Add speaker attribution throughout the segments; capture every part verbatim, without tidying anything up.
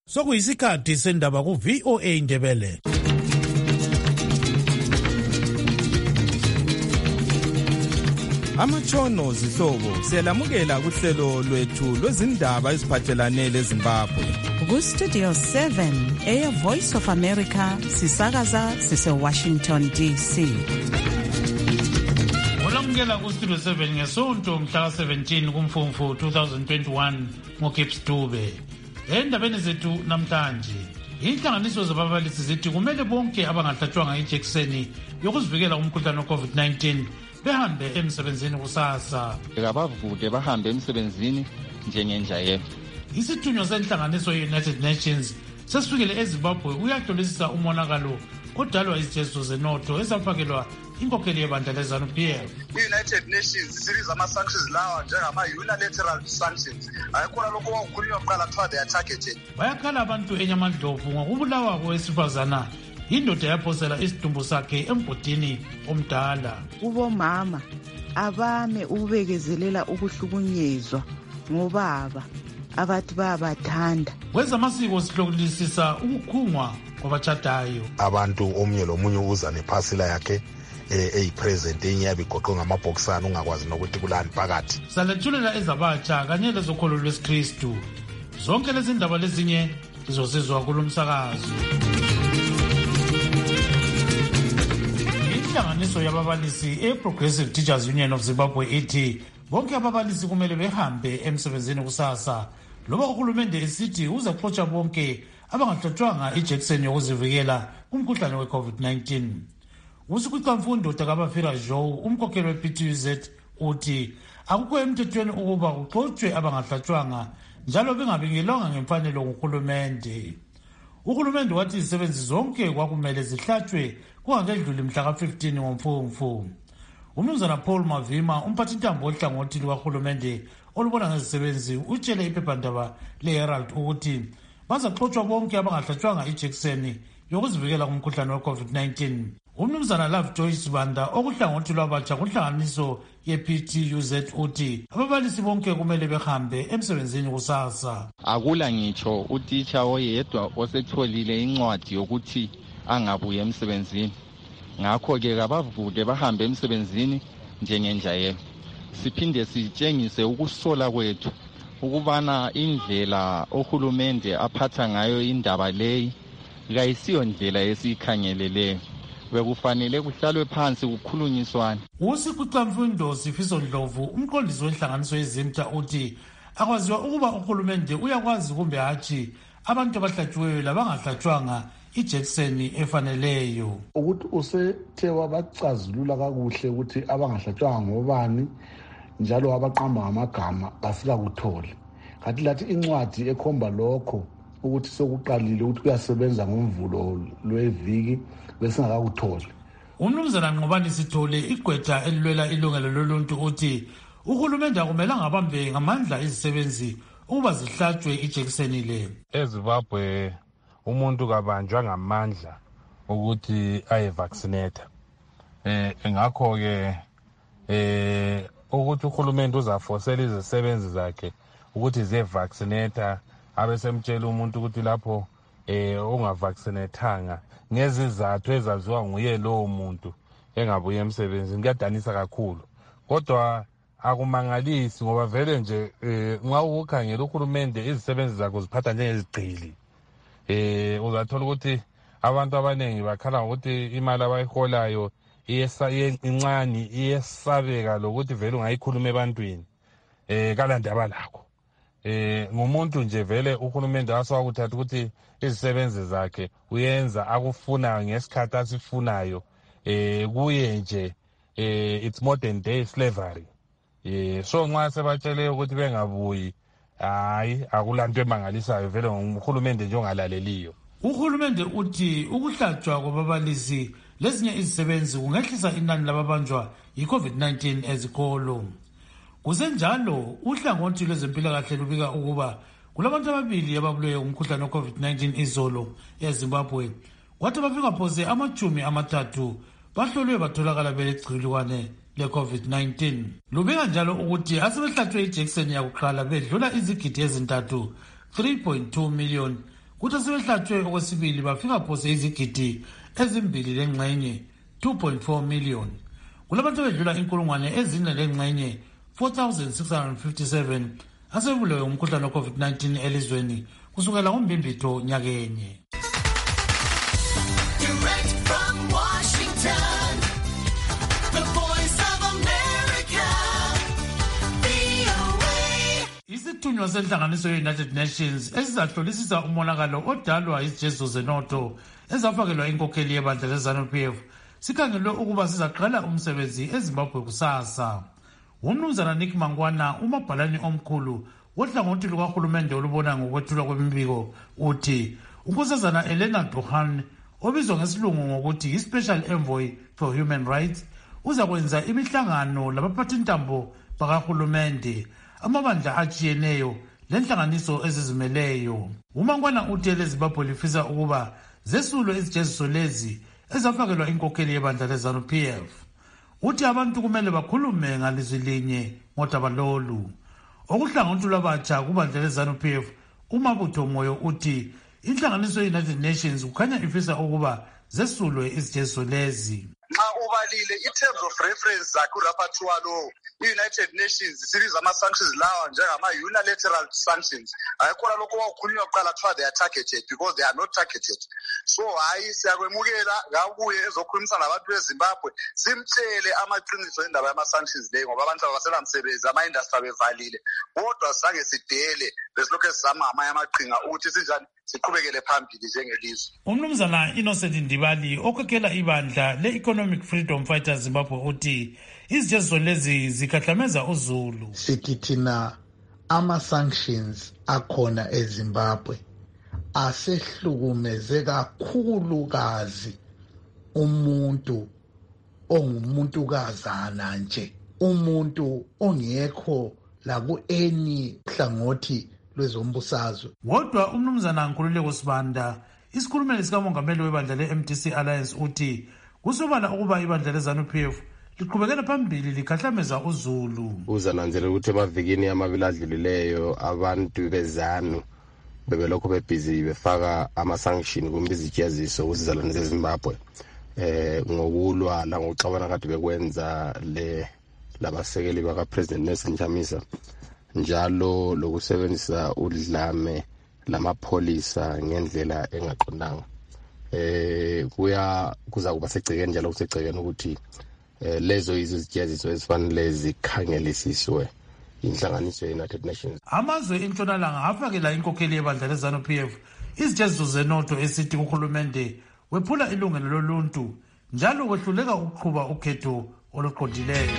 Speaker 1: Sokuyisikhathi sendaba ku V O A Indebele.
Speaker 2: Amatshono zihlobo siyalamukela kuhlelo lwethu lwezindaba eziphathelane leZimbabwe.
Speaker 3: Ku Studio seven eya Voice of America sisakaza sise Washington D C.
Speaker 1: Olamukela ku Studio seven ngesonto mhla seventeen kuMfumfu twenty twenty-one ngoKips Dube. Endabeni zethu namhlanje inhlanganiso zababalisi zithi kumele bonke abangahlatshwanga ijekiseni yokuzivikela umkhuhlane we-COVID nineteen behambe emsebenzini kusasa.
Speaker 4: Abavuke bahambe emsebenzini njengenjayelo.
Speaker 1: Isithunywa senhlanganiso ye-United Nations sesifikele eZimbabwe uyahlolisisa umonakalo odalwa izijezo zenotho ezafakelwa inkokheli yebandla leZANU P F.
Speaker 5: I-United Nations series ama-sanctions lawa njengama-unilateral sanctions ayikhona lokho kwakukhulunywa kuqala kuthiwa they are targeted.
Speaker 1: Bayakhala abantu enyamandlovu ngokubulawa kowesifazana indoda yaphosela isidumbu sakhe emgodini omdala.
Speaker 6: Ubomama abame ukubekezelela ukuhlukunyezwa ngobaba abathi bayabathanda.
Speaker 1: Kwezamasiko sihlolisisa ukukhungwa kwabatshadayo.
Speaker 7: Abantu omunye lomunye uza nephasila yakhe eyipresent enyabe igoqwe ngamabhokisana ungakwazi nokuthi kulani phakathi.
Speaker 1: Salethulela ezabatsha kanye lezokholo lwesikristu. Zonke lezi ndaba lezinye zizosizwa kulomsakazo. Inhlanganiso yababalisi e-Progressive Teachers Union of Zimbabwe ithi bonke ababalisi kumele behambe emsebenzini kusasa. Loba uhulumende esithi uzaxotsha bonke abangahlatshwanga ijekiseni yokuzivikela umkhuhlane we-COVID nineteen. Usikwicamfundo takabafira Joe umkhokheli we-P T U Z uthi akukho emthethweni ukuba kuxotshwe abangahlatshwanga njalo bengabingelwanga ngemfanelo nguhulumende. Uhulumende wathi izisebenzi zonke kwakumele zihlatshwe kungakedluli mhla ka-fifteen ngoMfumfu. Umnumzana Paul Mavima umphathintambo ohlangothi lukahulumende olubona ngezisebenzi utshele iphephandaba le-Herald ukuthi bazaxotshwa bonke abangahlatshwanga ijekiseni yokuzivikela kumkhuhlane we-COVID nineteen. Umnumzana Love Joyce Banda okuhlangothi lwabatsha kunhlanganiso ye-P T U Z uthi ababalisi bonke kumele behambe emsebenzini kusasa.
Speaker 4: Akula ngitsho utitsha oyedwa osetholile incwadi yokuthi angabuye emsebenzini. Ngakho-ke kabavuke bahambe emsebenzini njengenjayelo. Siphinde sitshengise ukusola kwethu ukubana indlela ohulumende aphatha ngayo indaba leyi kayisiyo ndlela esiyikhangeleleyo. Bekufanele kuhlalwe phansi kukhulunyiswane.
Speaker 1: Usikwicamfundo Sifiso Ndlovu umqondisi wenhlanganiso yeZimta uthi akwaziwa ukuba uhulumende uyakwazi kumbe hatshi abantu abahlatshiweyo labangahlatshwanga ijekiseni efaneleyo.
Speaker 8: Ukuthi usethe wabacazulula kakuhle ukuthi abangahlatshwanga ngobani njalo abaqamba ngamagama asika kuthole. Kanti lathi incwadi ekhomba lokho ukuthi sokuqalile ukuthi kuyasebenza ngomvulo lweviki besingakakutholi.
Speaker 1: Umnumzana Nqobani Sithole igqwetha elilwela ilungelo loluntu uthi uhulumende akumelanga abambe ngamandla izisebenzi ukuba zihlatshwe ijekiseni le.
Speaker 9: eZimbabwe umuntu kabanjwa ngamandla ukuthi aye vaccinate. Eh ngakho ke eh ukuthi uhulumende uzafosela izisebenzi zakhe ukuthi ze vaccinate abesemtshela umuntu ukuthi lapho eh ungavaccinatanga ngezizathu ezaziwa nguye lowo muntu engabuye emsebenzini kuyadanisa kakhulu. Kodwa akumangalisi ngoba vele nje nxa ukukhangela uhulumende izisebenzi zakho ziphatha njengezigqili. Eh uzathola ukuthi abantu abanengi bakhala ukuthi imali abayiholayo incane iyesabeka lokuthi vele ungayikhuluma ebantwini eh kalandaba lakho. Eh ngumuntu nje vele uhulumende asawakuthatha ukuthi izisebenzi zakhe uyenza akufunayo ngesikhathi asifunayo eh kuye nje eh it's modern day slavery. Eh so nxa sebatshele ukuthi bengabuyi hayi akulanto emangalisayo vele nguhulumende nje ongalaleliyo.
Speaker 1: Uhulumende uthi ukuhlatshwa kwababalisi lezinye izisebenzi kungehlisa inani lababanjwa yi-COVID nineteen ezikolo. Kusenjalo uhlangothi lwezempilakahle lubika ukuba kulabantu ababili ababulewe umkhuhlane we-COVID nineteen izolo eZimbabwe. Kwathi bafika phose amachumi amathathu bahlolwe batholakala belegciwane le-COVID nineteen. Lubika njalo ukuthi asebehlatshwe ijekiseni yakuqala bedlula izigidi ezintathu three point two million kuthi sebehlatshwe okwesibili bafika phose izigidi ezimbili lengxenye two point four million. Kulabantu bedlula inkulungwane ezine lengxenye four thousand six hundred fifty-seven asebulewe umkhuhlane wa COVID nineteen elizweni kusukela ngoMbimbitho nyakenye.
Speaker 10: Direct from Washington, the voice of America, V O A.
Speaker 1: Isithunywa senhlanganiso ye-United Nations esizahlolisisa umonakalo odalwa izijezo zenotho ezafakelwa inkokheli yebandla le-ZANU-P F sikhangelwe ukuba sizaqala umsebenzi eZimbabwe kusasa. Umnumzana Nick Mangwana, umabhalani omkhulu wohlangothi lukahulumende olubona ngokwethulwa kwemibiko, uthi unkosazana Elena Duhan, obizwa ngesilungu ngokuthi yi-Special Envoy for Human Rights, uzakwenza imihlangano labaphathintambo bakahulumende, amabandla atshiyeneyo lenhlanganiso ezizimeleyo. uMangwana uthi eleZimbabwe lifisa ukuba zesulwe izijeziso lezi ezafakelwa inkokheli yebandla le-ZANU-P F. Uthi abantu kumele bakhulume ngalizwi linye ngodaba lolu. Okuhlangothi lwabatsha kubandla le-ZANU-P F, uMabutho Moyo uthi inhlanganiso ye-United Nations kukhanya ifisa ukuba zesulwe izijeziso lezi.
Speaker 5: Nxa ubalile i-terms of reference zakhe urapporteur lo i-United Nations series ama-sanctions lawa njengama-unilateral sanctions ayikhona lokho wakukhulunywa kuqala kuthiwa they are targeted because they are not targeted. So hayi siyakwemukela ngakuye ezokhulumisana nabantu beZimbabwe simtshele amaqiniso endaba yama-sanctions leyo ngoba abantu abasela msebenzi ama-industry bevalile kodwa sange sidele besilokhu sizama amanye amaqhinga ukuthi sinjani siqhubekele phambili njengelizwe.
Speaker 1: Umnumzana Innocent Ndibali okhokhela ibandla le-Economic Freedom Fighters Zimbabwe uthi izijeziso lezi zikhahlameza uZulu.
Speaker 11: Sithi thina ama-sanctions akhona eZimbabwe asehlukumeze kakhulukazi umuntu ongumuntukazana nje, umuntu ongekho laku-eni hlangothi lwezombusazwe.
Speaker 1: Wodwa umnumzana Nkululeko Sibanda, isikhulumeli sikamongameli webandla le-M D C Alliance, uthi kusobala ukuba ibandla le-ZANU-P F liqhubekela phambili likhahlameza uZulu.
Speaker 12: Uzananzela ukuthi emavikini amabili adlulileyo abantu beZANU bebelokho bebhizi befaka ama-sanction kumbe izijeziso kuzizalwane zeZimbabwe eh ngokulwa la ngokuxabana kade bekwenza le labasekeli baka President Nelson Chamisa, njalo lokusebenzisa udlame lamapholisa ngendlela engaqondanga. Eh kuya kuza kuba segcekeni njalo kusegcekeni ukuthi eh lezo izijeziso ezifanele zikhangelisiswe inhlanganiso ye-United Nations.
Speaker 1: Amazwe entshonalanga afakela inkokheli yebandla le-ZANU-P F izijeziso zenotho esithi uhulumende wephula ilungelo loluntu njalo kwehluleka ukuqhuba ukhetho oluqondileyo.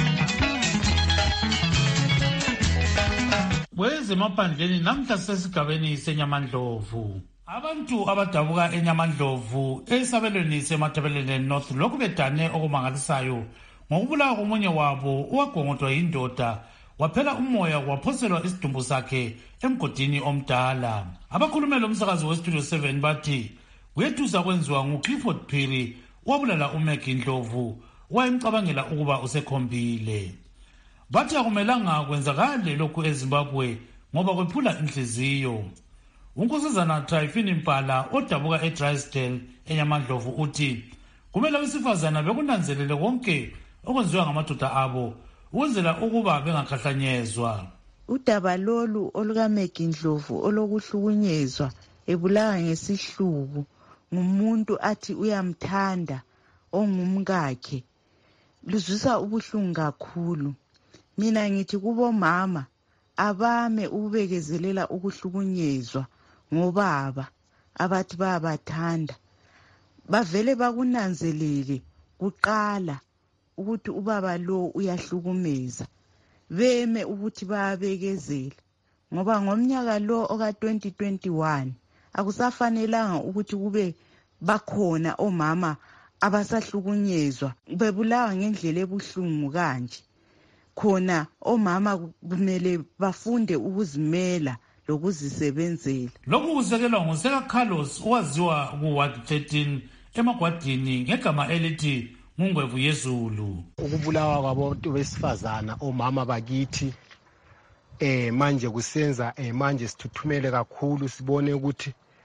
Speaker 1: Kwezemaphandleni namhla sesigabeni seNyamandlovu, abantu abadabuka eNyamandlovu esabelweni seMatabeleni North lokhu bedane okumangalisayo ngokubulawa komunye wabo owagongodwa yindoda waphela umoya waphoselwa isidumbu sakhe emgodini omdala. Abakhulumeli umsakazi weStudio seven bathi kuyethusa kwenziwa nguClifford Phiri wabulala uMaggie Ndlovu wayemcabangela ukuba usekhombile. Bathi akumelanga kwenzakale lokhu eZimbabwe ngoba kwephula inhliziyo. Unkosazana Tryphon Mpala odabuka eDrysdale eNyamandlovu uthi kumele abesifazana bekunanzelele konke okwenziwa ngamadoda abo ukwenzela ukuba bengakhahlanyezwa.
Speaker 6: Udaba lolu olukaMaggie Ndlovu olokuhlukunyezwa ebulawa ngesihluku ngumuntu athi uyamthanda ongumkakhe luzwisa ubuhlungu kakhulu. Mina ngithi kubomama abame ukubekezelela ukuhlukunyezwa ngobaba abathi bayabathanda bavele bakunanzelele kuqala ukuthi ubaba lo uyahlukumeza, beme ukuthi bayabekezela ngoba ngomnyaka lo oka twenty twenty-one akusafanelanga ukuthi kube bakhona omama abasahlukunyezwa bebulawa ngendlela ebuhlungu kanje. Khona omama kumele bafunde ukuzimela lokuzisebenzela.
Speaker 1: Lokhu kusekelwa nguseka Carlos owaziwa ku-Ward thirteen emagwadini ngegama elithi Ngungwevu Yezulu.
Speaker 13: Ukubulawa kwabantu besifazana omama bakithi eh manje kusenza eh manje sithuthumele kakhulu sibone ukuthi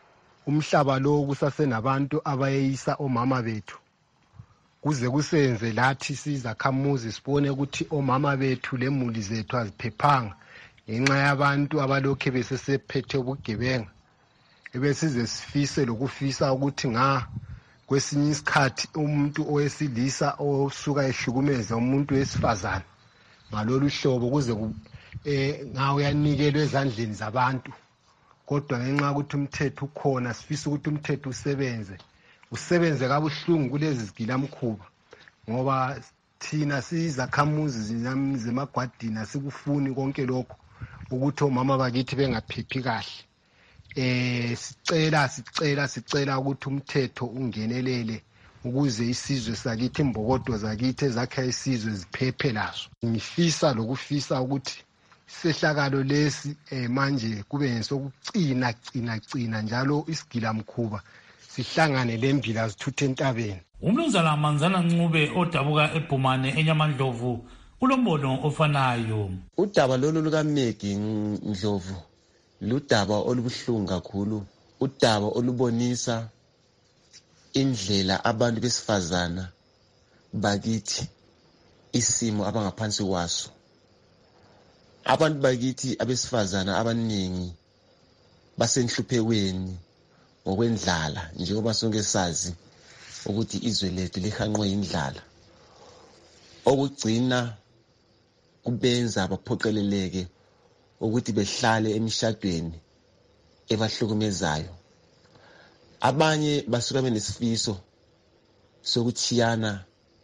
Speaker 13: umhlaba lo kusasenabantu abayeyisa omama bethu kuze kusenze lathi sizakhamuzi sibone ukuthi omama bethu lemuli zethu aziphephanga ngenxa yabantu abalokhe besesephethe ubugebenga ebesize sifise lokufisa ukuthi nga kwesinye isikhathi umuntu owesilisa osuka ehlukumeza umuntu wesifazane ngalolu hlobo kuze eh ngawe yanikelwe ezandleni zabantu kodwa ngenxa ukuthi umthetho ukhona sifisa ukuthi umthetho usebenze usebenze kabuhlungu kulezi zigilamkhuba ngoba thina sizakhamuzi zemagwadini sikufuni konke lokho ukuthi omama bakithi bengaphephi kahle eh sicela sicela sicela ukuthi umthetho ungenelele ukuze isizwe sakithi imbokodo zakithi ezakha isizwe ziphephe lazo ngifisa lokufisa ukuthi sehlakalo lesi eh manje kube ngesokucina cina cina njalo isigila mkhuba sihlangane lembila zithuthe entabeni.
Speaker 1: Umnumzana Manzana Ncube odabuka eBhumane eNyamandlovu ulombono ofanayo.
Speaker 14: Udaba lolu lukaMegi Ndlovu ludaba olubuhlungu kakhulu, udaba olubonisa indlela abantu besifazana bakithi isimo abangaphansi kwaso. Abantu bakithi abesifazana abaningi basenhluphekweni ngokwendlala njengoba sonke sazi ukuthi izwe lethu lihanqwe indlala okugcina kubenza abaphoqeleleke ukuthi behlale emishadweni ebahlukumezayo. Abanye basuka benesifiso sokuthiyana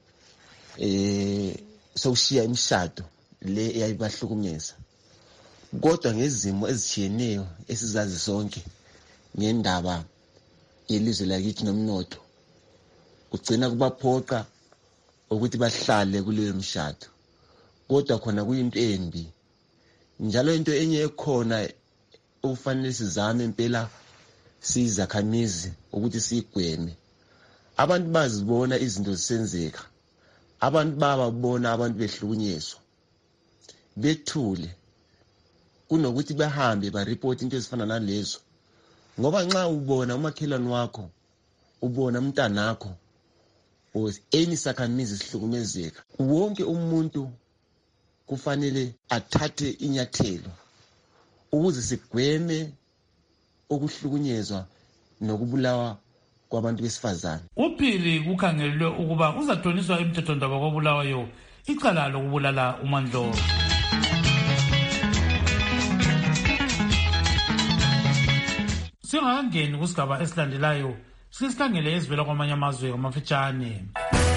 Speaker 14: eh sokushiya imishado le eyayibahlukumeza, kodwa ngezimo ezitshiyeneyo esizazi sonke ngendaba yelizwe lakithi nomnotho ugcina kubaphoqa ukuthi bahlale kuleyo mshado, kodwa khona kuyinto embi. Njalo into enye ekhona ufanele sizame impela sizakhamizi ukuthi sigweme. Abantu bazibona izinto zisenzeka, abantu bababona abantu behlukunyezwa bethule kunokuthi bahambe ba report into ezifana nalezo, ngoba nxa ubona umakhelwane wakho ubona umntanakho o any sakhamizi sihlukumezeka, wonke umuntu kufanele athathe inyathelo ukuze sigweme ukuhlukunyezwa nokubulawa kwabantu besifazane.
Speaker 1: Uphili kukhangelwe ukuba uzathoniswa emthethondaba kwabulawayo icala lokubulala uMandlovu. Singakangeni kusigaba esilandelayo sisikhangele ezivela kwamanye amazwe amafitshane.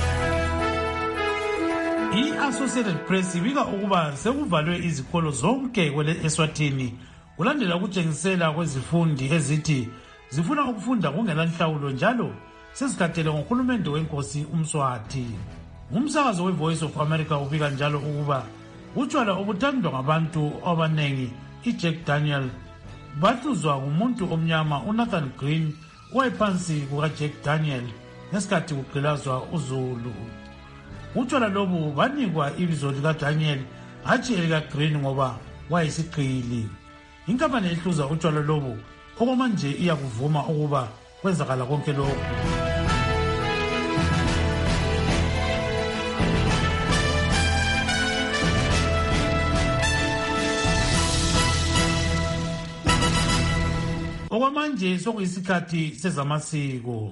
Speaker 1: I-Associated Press ibika ukuba sekuvalwe izikolo zonke kwele Eswatini kulandela ukutshengisela kwezifundi ezithi zifuna ukufunda kungelanhlawulo njalo sezikhathele ngohulumende wenkosi uMswati. Umsakazo we-Voice of America ubika njalo ukuba utshwala obuthandwa ngabantu abanengi iJack Daniel bahluzwa ngumuntu omnyama uNathan Green owayephansi kukaJack Daniel ngesikhathi kugqilazwa uZulu. Utshwala lobu banikwa ibizo likaDaniel hatshi elikaGreen ngoba wayesigqili. Inkampani ehluza utshwala lobu okwamanje iyakuvuma ukuba kwenzakala konke lokhu. Okwamanje sokuyisikhathi sezamasiko.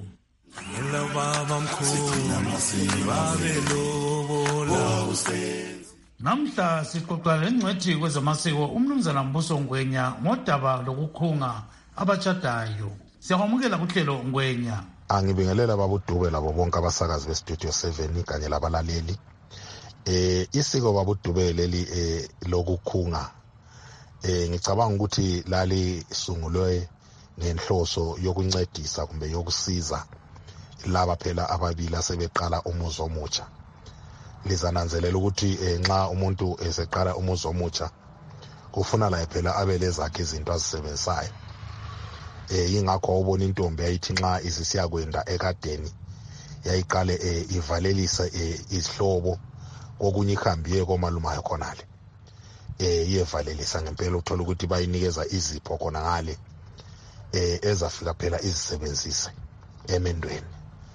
Speaker 1: Namhla sixoxa lengcwethi kwezamasiko umnumzana Mbuso Ngwenya ngodaba lokukhunga abachadayo. Siyamukela kuhlelo Ngwenya.
Speaker 7: Angibingelela babudube labo bonke abasakazi beStudio seven kanye labalaleli. Eh isiko babudube leli eh lokukhunga eh ngicabanga ukuthi lali sungulwe ngenhloso yokuncedisa kumbe yokusiza laba phela ababili asebeqala umuzi omutsha. Lizananzelela ukuthi nxa umuntu eseqala umuzi omutsha kufuna la phela abelezakhe izinto azisebenzayo. Eh ingakho ubona intombi yayithi nxa isisiya kwenda ekadeni yayiqale eh ivalelisa eh isihlobo kokunye ikhambiye komalumayo khonale. Eh iyevalelisa ngempela uthola ukuthi bayinikeza izipho khona ngale. eh ezafika phela izisebenzise emendweni.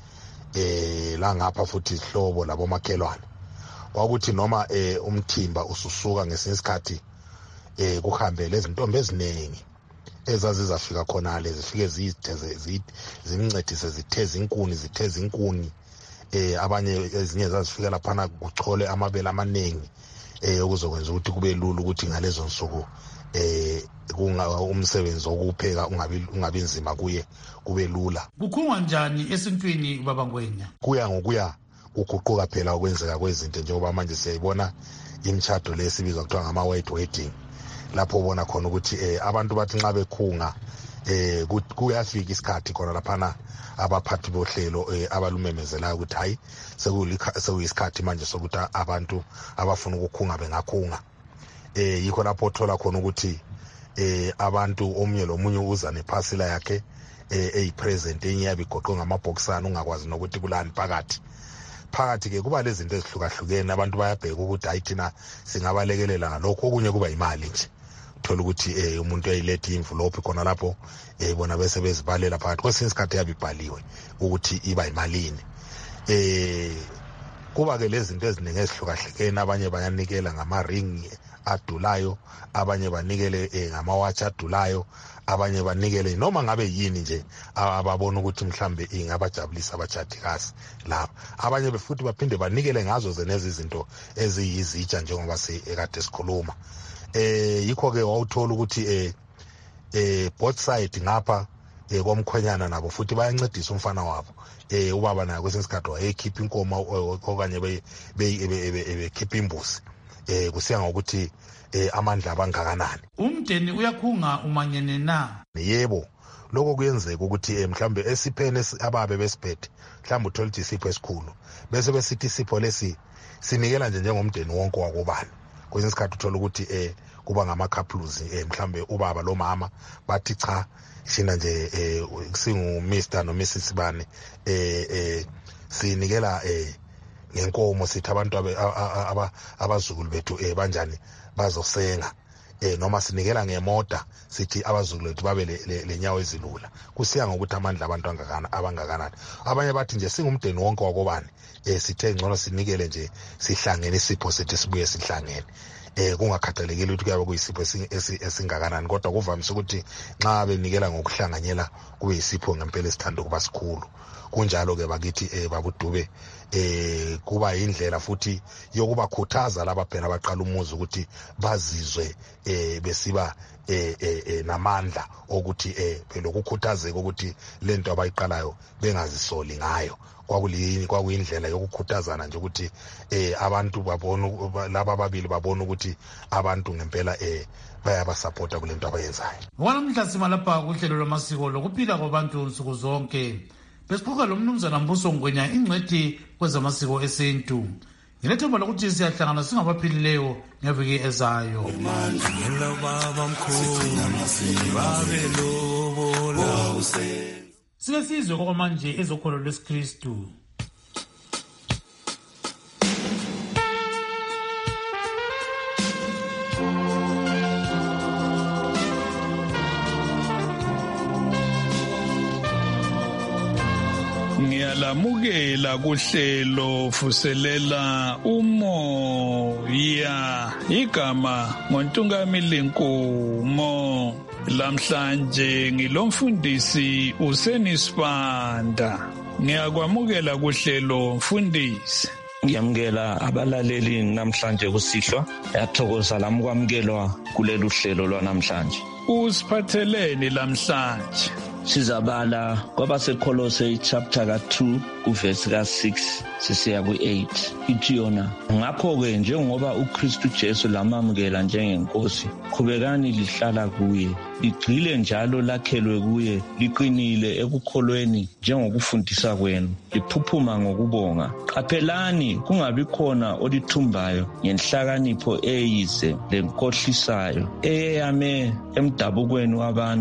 Speaker 7: Eh la ngapha futhi ihlobo labo makhelwane kwakuthi noma eh umthimba ususuka ngesinye isikhathi eh kuhambe lezi ntombi eziningi ezazi zafika khona lezi zifike zitheze zimncedise zitheze inkuni zitheze inkuni eh abanye ezinye zazifika lapha kuchole amabele amaningi eh ukuzokwenza ukuthi kube lula ukuthi ngalezo nsuku eh kunga umsebenzi wokupheka ungabi ungabi nzima kuye kube lula.
Speaker 1: Kukhungwa njani esintwini baba Ngwenya?
Speaker 7: Kuya ngokuya ukuguquka phela okwenzeka kwezinto njengoba manje siyayibona imishado lesibizwa kuthiwa ngama white wedding lapho ubona khona ukuthi eh abantu bathi nxa bekhunga eh kuyafika isikhathi khona laphana abaphathi bohlelo eh abalumemezela ukuthi hayi sekuyisikhathi manje sokuthi abantu abafuna ukukhunga bengakhunga. Eh yikho lapho uthola khona ukuthi eh abantu omnye lomunye uza nephasila yakhe eh eyipresent enye yabigoqwe ngamabhokisana ungakwazi nokuthi kulani phakathi. Phakathi ke kuba lezi zinto ezihlukahlukene abantu bayabheka ukuthi hayi thina singabalekelela ngalokho okunye kuba imali nje. Uthola ukuthi eh umuntu ayilethe envelope khona lapho eh bona bese bezibalela phakathi kwesinye isikhathi yabibhaliwe ukuthi iba imalini. Eh kuba ke lezi zinto eziningi ezihlukahlukene abanye bayanikela ngama ring adulayo abanye banikele eh, ngamawathi adulayo abanye banikele noma ngabe yini nje ababona ukuthi mhlambe ingabajabulisa abajadikazi lapha abanye befuthi baphinde banikele ngazo zenezi izinto eziyizitsha njengoba sekade sikhuluma. Eh yikho ke wawuthola ukuthi eh eh both side ngapha eh komkhwenyana nabo futhi bayancedisa umfana wabo eh ubaba naye kwesinye isikhathi wayekhipha inkomo okanye be bekhipha imbuzi eh kusiya ngokuthi eh amandla abangakanani.
Speaker 1: Umndeni uyakhunga umanyene na?
Speaker 7: Yebo lokho kuyenzeka ukuthi mhlambe esiphene ababe besiphethe mhlambe uthola ukuthi isipho esikhulu bese besithi isipho lesi sinikela nje njengomndeni wonke wakubani. Kwesinye isikhathi uthola ukuthi eh kuba ngama couples eh mhlambe ubaba lo mama bathi cha shina nje eh singu Mister no Missus Bane eh eh sinikela eh ngenkomo sithi abantu aba abazukulu bethu eh banjani bazosenga eh noma sinikela ngemota sithi abazukulu bethu babe lenyawo ezilula. Kusiya ngokuthi amandla abantu angakana abangakanani. Abanye bathi nje singumndeni wonke wakobani eh sithe ngcono sinikele nje sihlangene isipho sithi sibuye sihlangene. Eh kungakhathalekile ukuthi kuyabe kuyisipho esingakanani kodwa kuvamise ukuthi nxa benikela ngokuhlanganyela kube isipho ngempela esithanda kuba sikhulu. Kunjalo ke bakithi eh babudube eh kuba indlela futhi yokubakhuthaza laba phela abaqala umuzi ukuthi bazizwe eh besiba eh eh namandla ukuthi eh phela ukukhuthazeka ukuthi lento abayiqalayo bengazisoli ngayo. Kwakulini kwakuyindlela yokukhuthazana nje ukuthi eh abantu babone laba ababili babone ukuthi abantu ngempela eh bayabasupporta kulento abayenzayo.
Speaker 1: Wanamhla simalapha kuhlelo lwamasiko lokuphila kwabantu nsuku zonke. Besixoxa lo mnumzana Mbuso Ngwenya ingcwethi kwezamasiko esintu. Ngilethemba lokuthi siyahlangana singabaphilileyo ngeviki ezayo. Sike sizwe okwamanje ezokholo lwesikristu.
Speaker 15: Ngiyalamukela kuhlelo fuselela umoya igama ngoNtungamili Nkumo. Lamhlanje ngilomfundisi uSenisibanda. Ngiyakwamukela kuhlelo mfundisi.
Speaker 16: Ngiyamukela abalaleli namhlanje kusihlwa. Yathokoza lami kwamukelwa kuleli uhlelo lwanamhlanje.
Speaker 15: Usiphatheleni lamhlanje?
Speaker 16: Sizabala kwabaseKolose chapter ka two uverse ka six sisiya ku eight. Ithi yona ngakho ke njengoba uKristu Jesu lamamukela njengenkosi qhubekani lihlala kuye ligcile njalo lakhelwe kuye liqinile ekukholweni njengokufundisa kwenu liphuphuma ngokubonga. Qaphelani kungabi khona olithumbayo ngenhlakanipho eyize lenkohlisayo eyame emdabukweni wabantu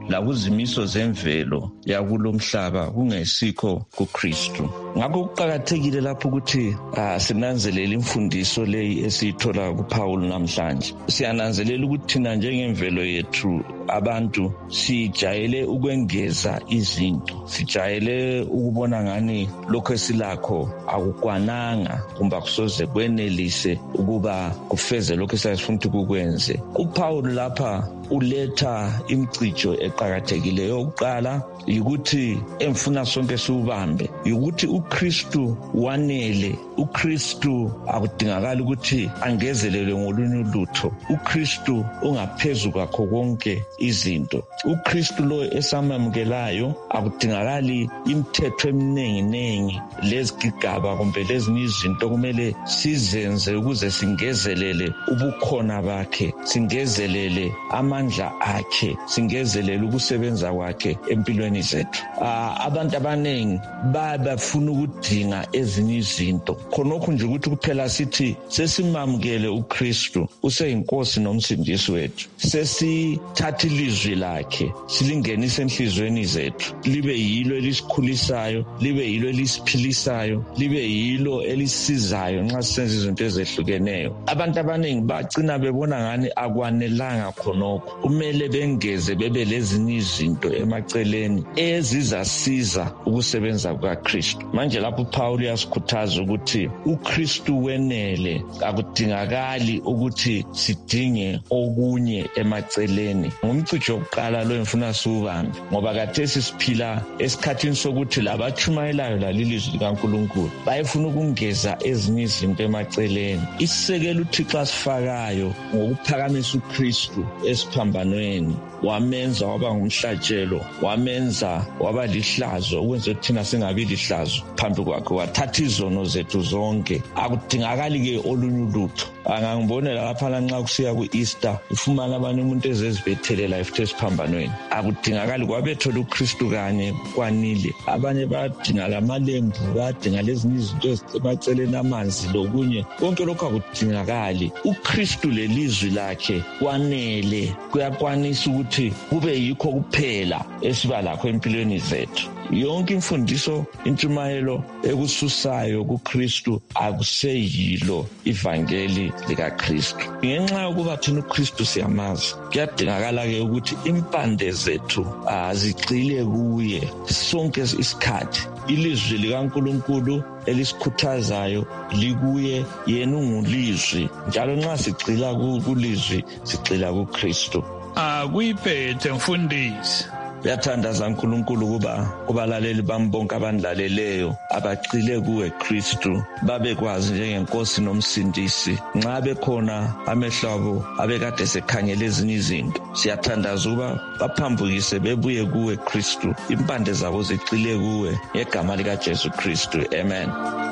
Speaker 16: lakuzimiso zemvelo yakulomhlaba kungesikho kuKristu. Ngakho kuqakathekile lapho ukuthi ah, sinanzelele imfundiso leyi esiyithola kuPaul namhlanje. Siyananzelela ukuthi thina njengemvelo yethu abantu sijayele ukwengeza izinto, sijayele ukubona ngani lokho esilakho akukwananga kumbe akusoze kwenelise ukuba kufeze lokho esifuna ukuthi kukwenze. uPaul lapha uletha imicijo eqhakathekileyo. Oqala ukuthi emfuna sonke siubambe ukuthi uKristu wanele. uKristu akudingakala ukuthi angezelele ngolunye ulutho. uKristu ungaphezulu kwakho konke izinto. uKristu lo esamamukelayo akudingakali imithetho eminingi nengi lezigigaba kumbe lezinye izinto kumele sizenze ukuze singezelele ubukhona bakhe, singezelele amandla akhe, singezelele ukusebenza kwakhe empilweni zethu. Ah, abantu abaningi babafuna ukudinga ezinye izinto. Khonokho nje ukuthi kuphela sithi sesimamukele uKristu useyinkosi nomsindisi wethu, sesithatha ilizwi lakhe silingenise enhlizweni zethu, libe yilo elisikhulisayo, libe yilo elisiphilisayo, libe yilo elisizayo nxa sisenza izinto ezehlukeneyo. Abantu abaningi bagcina bebona ngani akwanelanga khonokho, kumele bengeze bebe lezinye izinto emaceleni ezizasiza ukusebenza kukaKristu. Manje lapho uPaul uyasikhuthaza ukuthi uKristu wenele, akudingakali ukuthi sidinge okunye emaceleni. Ngumcijo wokuqala lo ngifuna siubambe, ngoba khathesi siphila esikhathini sokuthi labachumayelayo lalilizwi likaNkulunkulu bayefuna ukungeza ezinye izinto emaceleni. Isisekelo uThixo asifakayo ngokuphakamisa uKristu esiphambanweni, wamenza waba ngumhlatshelo, wamenza waba lihlazo ukwenza ukuthi thina singabi lihlazo phambi kwakhe, wathatha izono zethu zonke. Akudingakali ke olunye ulutho. Angangibonela lapha nxa kusiya ku-Easter ufumana abanye umuntu ezezibethelela futhi esiphambanweni. Akudingakali kwabethola uKristu kanye kwanile. Abanye badinga lamalembu, badinga lezinye izinto ezisemaceleni, amanzi lokunye. Konke lokho akudingakali. uKristu lelizwi lakhe kwanele, kuyakwanisa ukuthi kube yikho kuphela esiba lakho empilweni zethu. Yonke imfundiso, intshumayelo ekususayo kuKristu akuseyilo ivangeli likaKristu. Ngenxa yokuba thina uKristu siyamazi, kuyadingakala ke ukuthi impande zethu azigxile kuye sonke isikhathi. Ilizwi likaNkulunkulu elisikhuthazayo likuye, yena ungulizwi, njalo nxa sigxila kulizwi sigxila kuKristu.
Speaker 15: Akuyiphethe mfundisi.
Speaker 16: Uyathandaza uNkulunkulu kuba kubalaleli bami bonke abandilaleleyo abagxile kuwe Kristu, babekwazi njengenkosi nomsindisi. Nxa bekhona amehlo abo abekade sekhangela ezinye izinto, siyathandaza ukuba baphambukise bebuye kuwe Kristu, impande zabo zigxile kuwe ngegama likaJesu Kristu. Amen.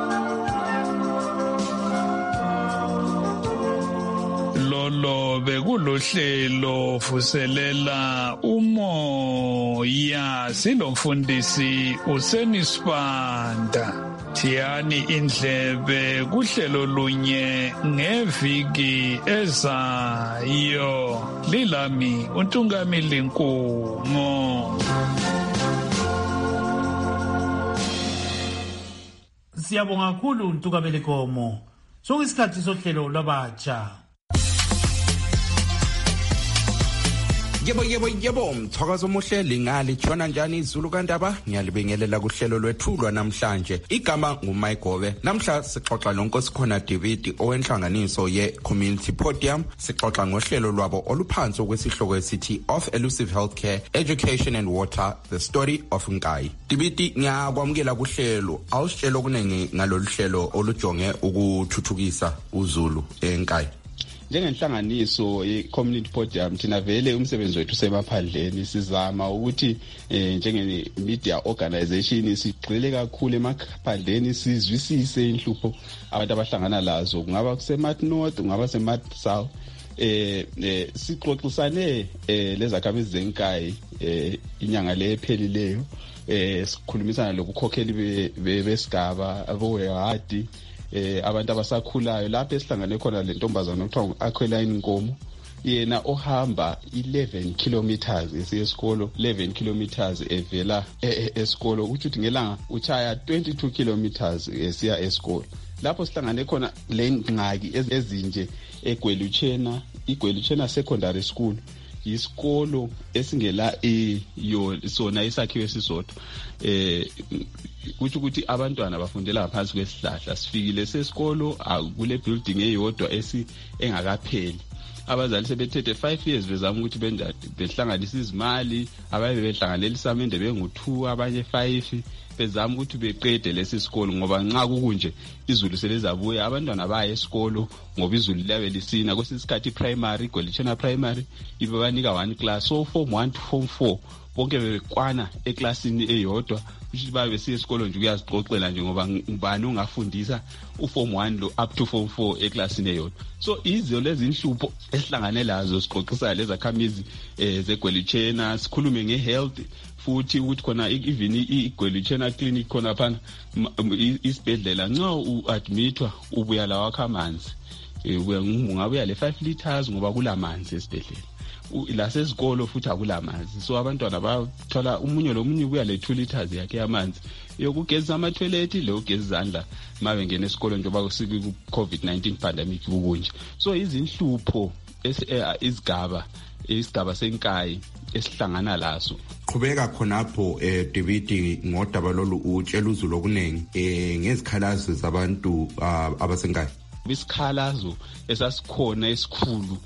Speaker 15: Lolo bekulohlelo vuselela umoya, silomfundisi uSenisibanda. Thiyani indlebe kuhlelo lunye ngeviki ezayo. Lilami uNtungamili Nkumo.
Speaker 1: Siyabonga kakhulu uNtungamili Nkomo. Sokuyisikhathi sohlelo lwabatsha.
Speaker 2: Yebo yebo yebo, mthakazo omuhle lingali tshona njani izulu kaNdaba. Ngiyalibingelela kuhlelo lwethulwa namhlanje. Igama nguMayigobe. Namhla sixoxa noNkosikhona David owenhlanganiso ye-Community Podium. Sixoxa ngohlelo lwabo oluphansi okwesihloko esithi of Elusive Healthcare, Education and Water, the story of Nkai. David, ngiyakwamukela kuhlelo. Awusitshela okunenge ngalolu hlelo olujonge ukuthuthukisa uZulu eNkai.
Speaker 17: Njengenhlanganiso ye-Community Podium thina vele umsebenzi wethu semaphandleni sizama ukuthi eh, njenge media organization sigxile kakhulu emaphandleni, sizwisise inhlupho abantu abahlangana lazo, kungaba kuseMat North, kungaba seMat South. eh, eh sixoxisane eh lezakhamuzi zeNkai eh inyanga lephelileyo, eh sikhulumisana lokukhokheli besigaba abowehadi, eh abantu abasakhulayo lapho esihlangane khona le ntombazana okuthiwa uAqueline Nkomo, yena ohamba eleven kilometers esiya esikolo, eleven kilometers evela esikolo, ukuthi uthi ngelanga uchaya twenty-two kilometers esiya esikolo. Lapho sihlangane khona le ngxaki ezinje eGwelutshena, iGwelutshena Secondary School isikolo esingela iyo sona isakhiwe sisodwa. Eh kuthi ukuthi abantwana bafundela ngaphansi kwesihlahla. Sifikile sesikolo kule building eyodwa esi engakapheli. Abazali sebethethe five years bezama ukuthi behlanganisa izimali, abaye behlanganela isamende bengu two, abanye five, bezama ukuthi beqede lesi sikolo ngoba nxa kukunje izulu selezabuya, abantwana baya esikolo ngoba izulu liyabe lisina. Kwesisikhathi primary, Gwelutshena primary ibabanika one class, so form one to form four bonke bebekwana eclassini eyodwa, ukuthi babe besiya esikolo nje kuyazixoxela nje ngoba ubani ungafundisa uform one lo up to form four eclassini eyodwa. So izo lezi inhlupho esihlangane lazo sixoxisa lezi akhamizi zeGwelutshena, sikhulume ngehealth futhi ukuthi khona even iGwelutshena clinic khona phana isibhedlela nxa uadmitwa ubuya la wakha amanzi, ungabuya le five liters ngoba kulamanzi esibhedlela. La sesikolo futhi akulamanzi, so abantwana bathola umunye lomunye ubuya le two liters yakhe yamanzi yokugeza ama toilet, le ugeza izandla mabe ngene esikolo njengoba ku COVID nineteen pandemic kubunje. So izinhlupho izigaba isigaba senkayi esihlangana laso.
Speaker 2: Qhubeka khonapho eh David ngodaba lolu utshela uzulu okuningi eh ngezikhalazo zabantu abasenkayi.
Speaker 17: Isikhalazo esasikhona esikhulu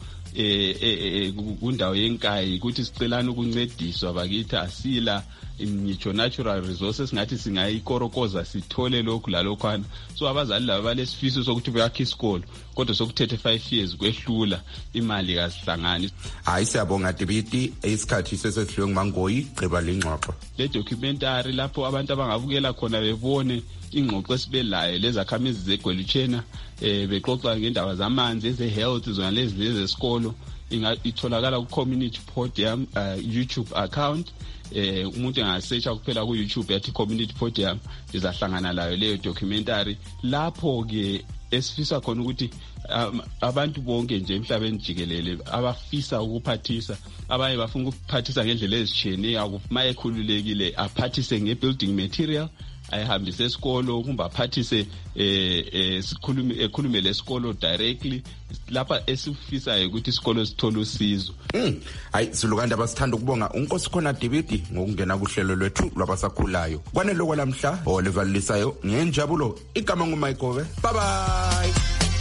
Speaker 17: eh kundawo yenkayi ukuthi sicelana ukuncediswa bakithi asila ngitsho natural resources ngathi singayikorokoza sithole lokhu lalokhana. So abazali laba balesifiso sokuthi bayakhe isikolo kodwa sokuthethe five years kwehlula imali kasihlangani.
Speaker 2: Hayi siyabonga David, isikhathi sesedlule nguMangoyi gqiba lengxoxo.
Speaker 17: Le documentary lapho abantu abangabukela khona bebone ingxoxo esibelayo lezakhamizi zeGwelutshena eh bexoxa ngendaba zamanzi eze health zona lezi lezi esikolo, itholakala ku community podium YouTube account. Eh umuntu angasearcha kuphela ku YouTube yathi community podium, izahlangana layo leyo documentary. Lapho ke esifisa khona ukuthi abantu bonke nje emhlabeni jikelele abafisa ukuphathisa, abaye bafuna ukuphathisa ngendlela ezitshiyeneyo, akumaye khululekile aphathise ngebuilding material, ayihambise esikolo kumbe aphathise eh sikhulume ekhulume lesikolo directly lapha esifisayo ukuthi isikolo sithole usizo.
Speaker 2: Mm. Hayi silukanda basithanda ukubonga uNkosi khona David ngokungena kuhlelo lwethu lwabasakhulayo. Kwanele kwalamhla olevalisayo ngenjabulo igama nguMayigobe. Bye bye.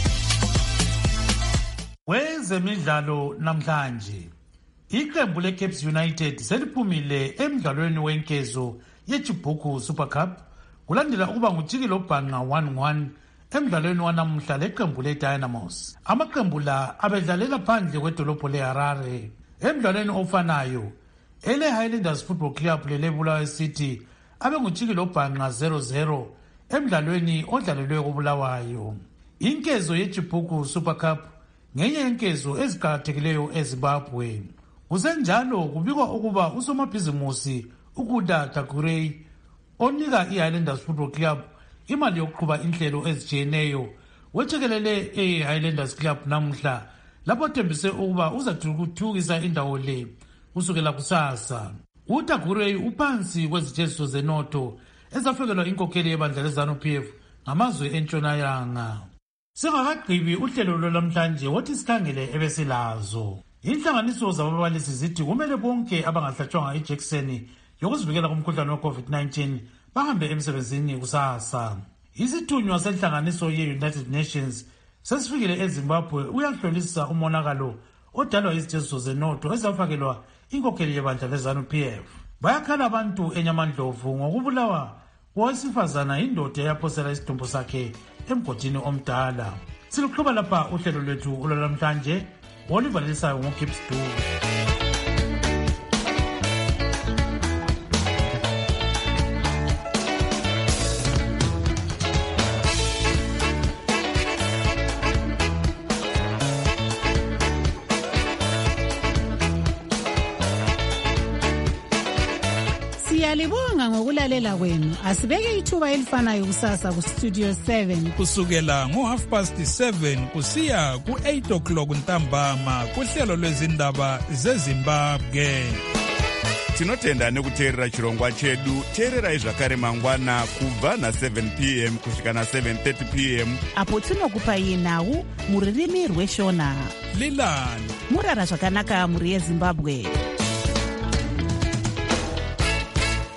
Speaker 1: Wezemidlalo namhlanje iqembu leCaps United seliphumile emidlalweni wenkezo yeChibhuku Super Cup kulandela ukuba nguJikilo Bhanqa one one emidlalweni wanamuhla leqembu leDynamos. Amaqembu la abedlalela phandle kwedolobho leHarare. Emidlalweni ofanayo ele Highlanders Football Club leleBulawayo City abe nguJikilo Bhanqa zero zero emidlalweni odlalelwe kuBulawayo. Inkezo yeChibhuku Super Cup ngenye yenkezo eziqhakathekileyo eZimbabwe. Kusenjalo kubikwa ukuba usomabhizimusi uKuda Takurei onika iHighlanders Football Club imali yokuqhuba inhlelo ezitshiyeneyo wethekelele eHighlanders Club namuhla lapho thembise ukuba uzathuthukisa indawo le kusukela kusasa. uTakurei uphansi kwezitsheziso zenotho ezafekelwa inkokheli yebandla leZANU-P F ngamazwe entshonalanga. Singakagqibi uhlelo lwalamhlanje wothi sikhangele ebesilazo. Inhlanganiso zababalisi zithi kumele bonke abangahlatshwanga ijekiseni yokuzivikela kumkhuhlane we-COVID nineteen bahambe emsebenzini kusasa. Isithunywa senhlanganiso ye-United Nations sesifikile eZimbabwe uyahlolisisa umonakalo odalwa izitsheziso zenotho ezafakelwa inkokheli yebandla leZANU-P F. Bayakhala abantu eNyamandlovu ngokubulawa kowesifazana indoda eyaphosela isidumbu sakhe emgodini omdala. Siluqhuba lapha uhlelo lwethu olwalamhlanje olivalisayo ngoGibbs Dube.
Speaker 18: Siyalibonga ngokulalela kwenu. Asibeke ithuba elifanayo kusasa ku Studio seven.
Speaker 15: Kusukela ngo half past seven kusiya ku eight o'clock ntambama kuhlelo lwezindaba zeZimbabwe.
Speaker 19: Tinotenda nekuteerera chirongwa chedu. Teererai zvakare mangwana kubva na seven p m kusvika na seven thirty p m
Speaker 3: apo tinokupai nhau muririmi rweshona.
Speaker 15: Lilani
Speaker 3: murara zvakanaka muri yeZimbabwe.